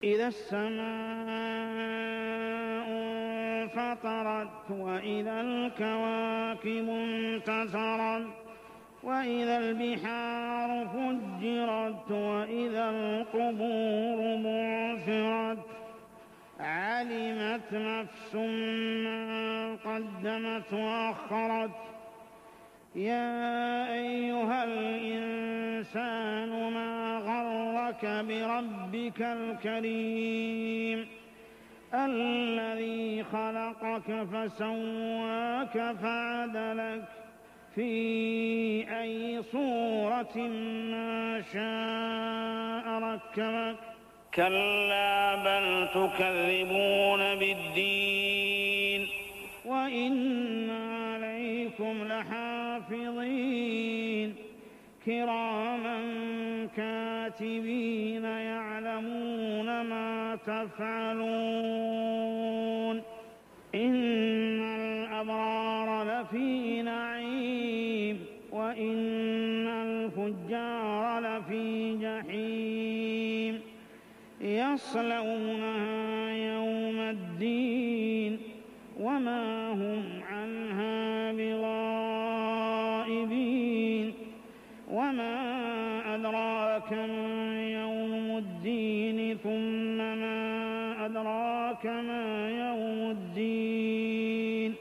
إذا السماء انفطرت وإذا الكواكب انتثرت وإذا البحار فجرت وإذا القبور بعثرت علمت نفس ما قدمت وأخرت يا أيها الإنسان ما غرك بربك الكريم الذي خلقك فسواك فعدلك في أي صورة ما شاء ركبك كلا بل تكذبون بالدين وإن عليكم لحافظين كراما كاتبين يعلمون ما تفعلون إن الأبرار لفي نعيم وإن الفجار لفي جحيم يصلونها يوم الدين وما هم عنها بغائبين وما أدراك ما يوم الدين ثم ما أدراك ما يوم الدين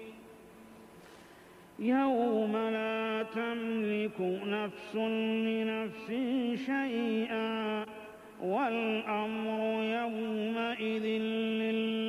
يوم لا تملك نفس لنفس شيئا والأمر يومئذ لله